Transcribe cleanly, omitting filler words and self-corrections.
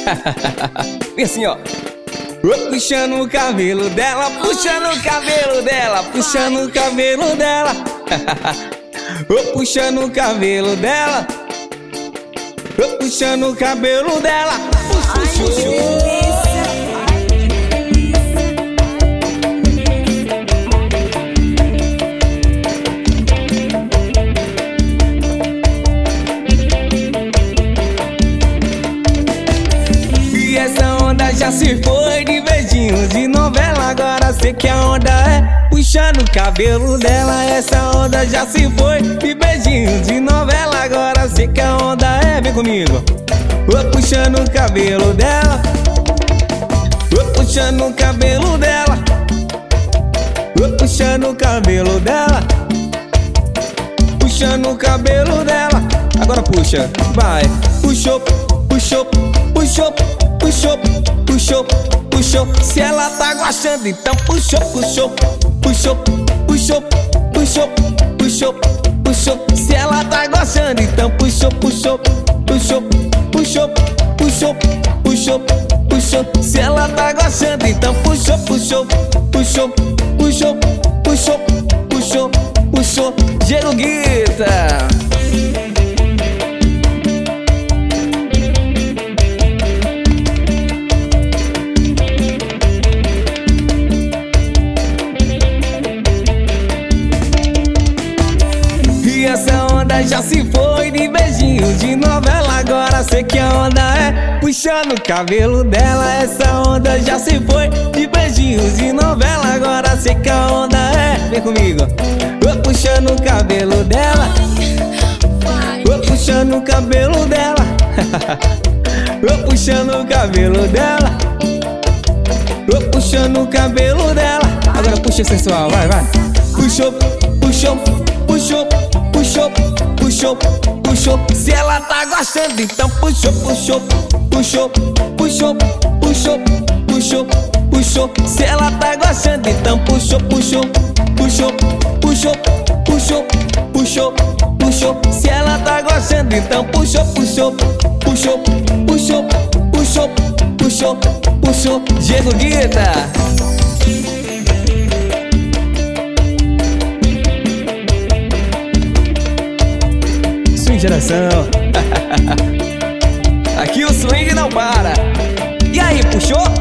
E assim, ó. Puxando o cabelo dela, puxando o cabelo dela, puxando o cabelo dela. Puxando o cabelo dela, puxando o cabelo dela. E essa onda já se foi de beijinhos de novela. Agora sei que a onda é puxando o cabelo dela. Essa onda já se foi de beijinhos de novela. Agora sei que a onda é, vem comigo. Puxando o cabelo dela, puxando o cabelo dela, puxando o cabelo dela, puxando o cabelo dela. Agora puxa, vai. Puxou, puxou, puxou, puxou, puxou, puxou. Se ela tá gostando, então puxou, puxou, puxou, puxou, puxou, puxou, puxou. Se ela tá gostando, então puxou, puxou, puxou, puxou, puxou, puxou, puxou. Se ela tá gostando, então puxou, puxou, puxou, puxou, puxou, puxou, puxou. Diego Guita. E essa onda já se foi de beijinhos de novela. Agora sei que a onda é puxando o cabelo dela. Essa onda já se foi de beijinhos de novela. Agora sei que a onda é, vem comigo. Puxando o cabelo dela, puxando o cabelo dela, puxando o cabelo dela, puxando o cabelo dela. Agora puxa sensual, vai, vai. Puxou, puxou, puxou, puxou, puxou, puxou. Se ela tá gostando, então puxou, puxou, puxou, puxou, puxou, puxou, puxou. Se ela tá gostando, então puxou, puxou, puxou, puxou, puxou, puxou, puxou. Se ela tá gostando, então puxou, puxou, puxou, puxou, puxou, puxou, puxou. Diego Guita. Geração. Aqui o swing não para. E aí, puxou?